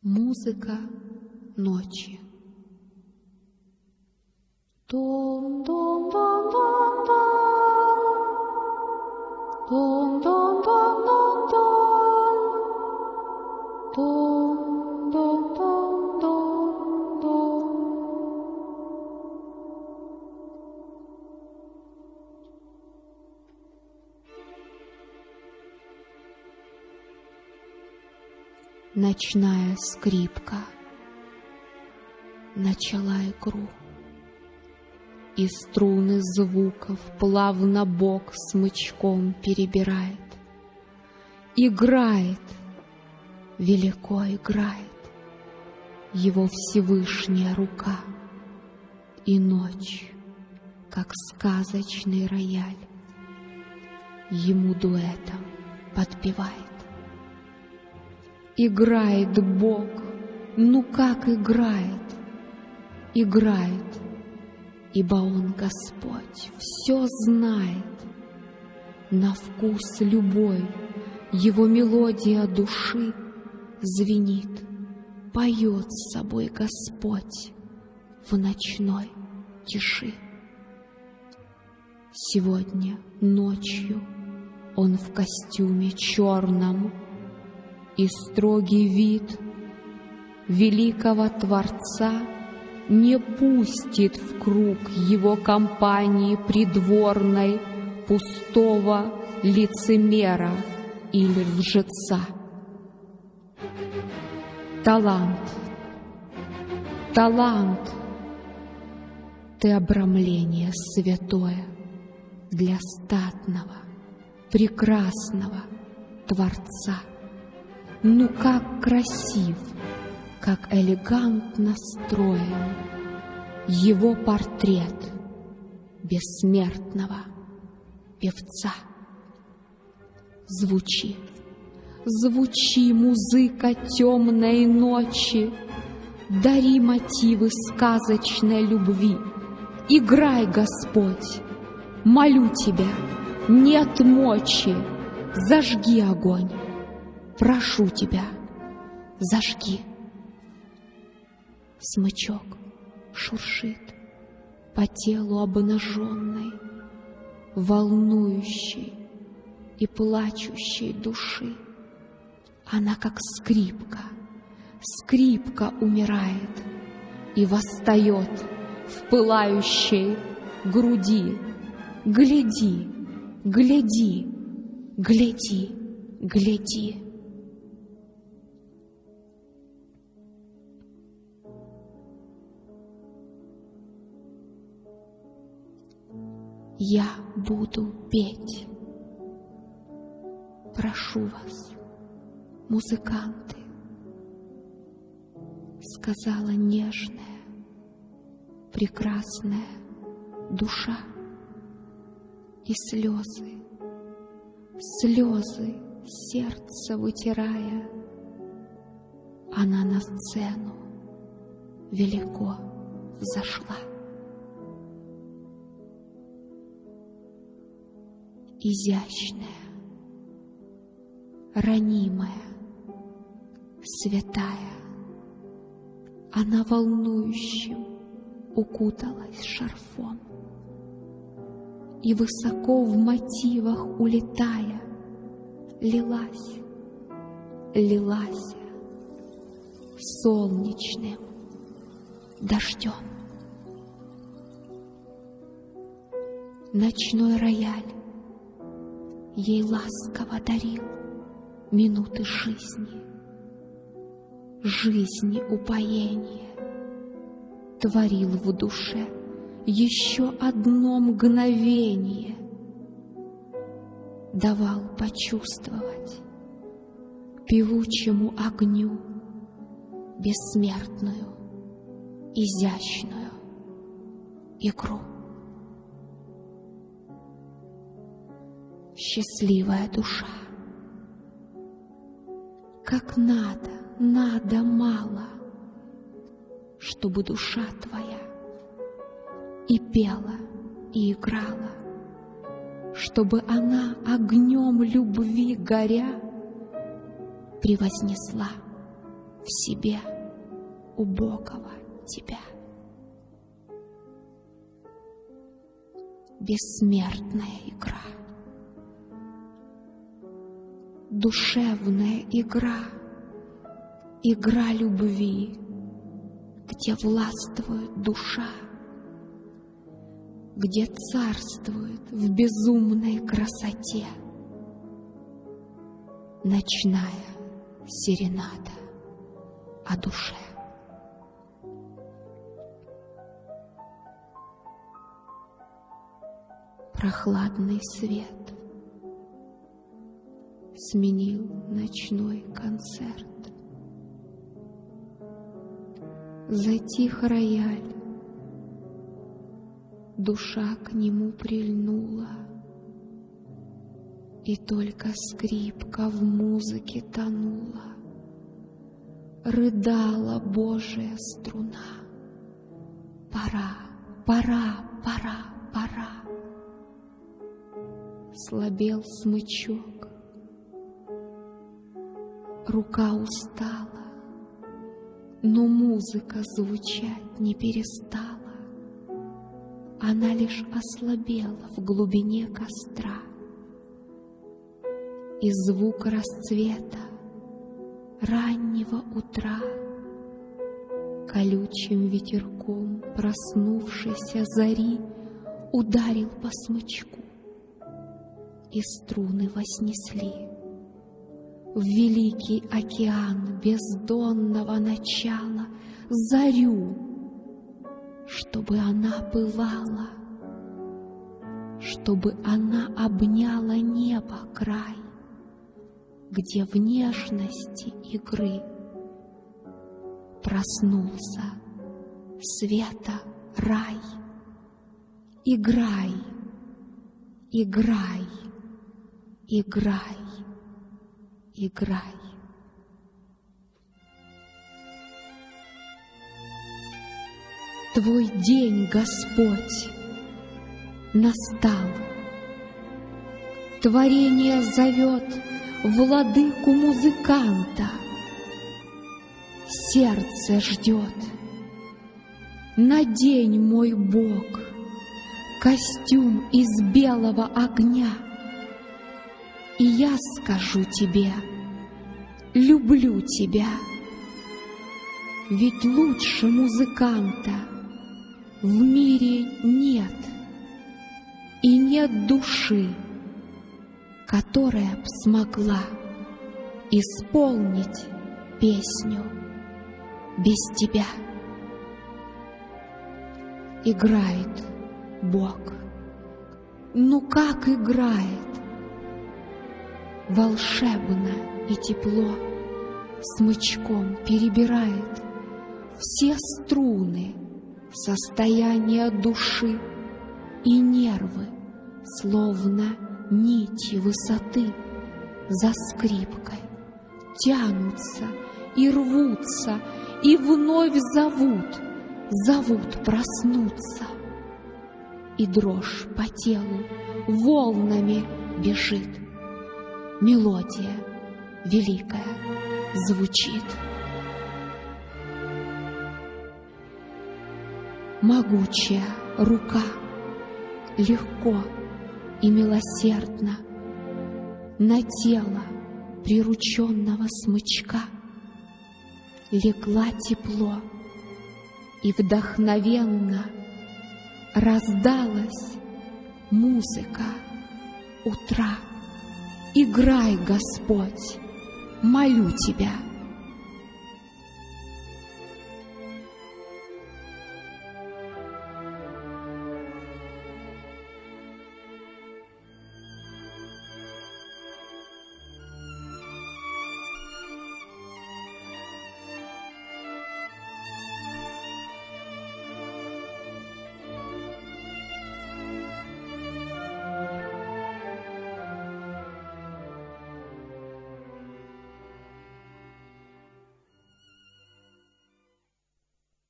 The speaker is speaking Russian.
Музыка ночи. Дон-дон-дон-дон-дон, дон-дон-дон-дон-дон, дон-дон-дон-дон-дон. Ночная скрипка начала игру, и струны звуков плавно бок смычком перебирает. Играет, велико играет его Всевышняя рука, и ночь, как сказочный рояль, ему дуэтом подпевает. Играет Бог, ну как играет, играет, ибо Он Господь, все знает. На вкус любой Его мелодия души звенит, поет с собой Господь в ночной тиши. Сегодня ночью Он в костюме черном, и строгий вид великого Творца не пустит в круг его компании придворной пустого лицемера или лжеца. Талант, талант, ты обрамление святое для статного, прекрасного Творца. Ну как красив, как элегантно строен его портрет бессмертного певца. Звучи, звучи, музыка темной ночи, дари мотивы сказочной любви. Играй, Господь, молю Тебя, нет мочи, зажги огонь. Прошу Тебя, зажги. Смычок шуршит по телу обнаженной, волнующей и плачущей души. Она как скрипка, скрипка умирает и восстает в пылающей груди. Гляди, гляди, гляди, гляди. Я буду петь. Прошу вас, музыканты, сказала нежная, прекрасная душа. И слезы, слезы сердца вытирая, она на сцену велико взошла. Изящная, ранимая, святая, она волнующим укуталась шарфом, и высоко в мотивах улетая, лилась, лилась солнечным дождем. Ночной рояль ей ласково дарил минуты жизни, жизни упоения, творил в душе еще одно мгновение, давал почувствовать певучему огню бессмертную, изящную игру. Счастливая душа, как надо мало, чтобы душа твоя и пела, и играла, чтобы она огнем любви горя превознесла в себе убогого тебя. Бессмертная игра, душевная игра, игра любви, где властвует душа, где царствует в безумной красоте ночная серенада о душе. Прохладный свет сменил ночной концерт. Затих рояль, душа к нему прильнула, и только скрипка в музыке тонула. Рыдала Божия струна: пора, пора, пора, пора. Слабел смычок, рука устала, но музыка звучать не перестала. Она лишь ослабела в глубине костра, и звук расцвета раннего утра колючим ветерком проснувшейся зари ударил по смычку, и струны вознесли в великий океан бездонного начала зарю, чтобы она пылала, чтобы она обняла небо край, где в нежности игры проснулся света рай. Играй, играй, играй, играй. Твой день, Господь, настал. Творение зовет владыку-музыканта. Сердце ждет. Надень, мой Бог, костюм из белого огня, и я скажу тебе: люблю тебя. Ведь лучше музыканта в мире нет, и нет души, которая б смогла исполнить песню без тебя. Играет Бог, ну как играет, волшебно и тепло смычком перебирает все струны состояния души, и нервы, словно нити высоты, за скрипкой тянутся и рвутся, и вновь зовут, зовут проснуться. И дрожь по телу волнами бежит, мелодия великая звучит. Могучая рука легко и милосердно на тело прирученного смычка легла тепло, и вдохновенно раздалась музыка утра. Играй, Господь, молю Тебя.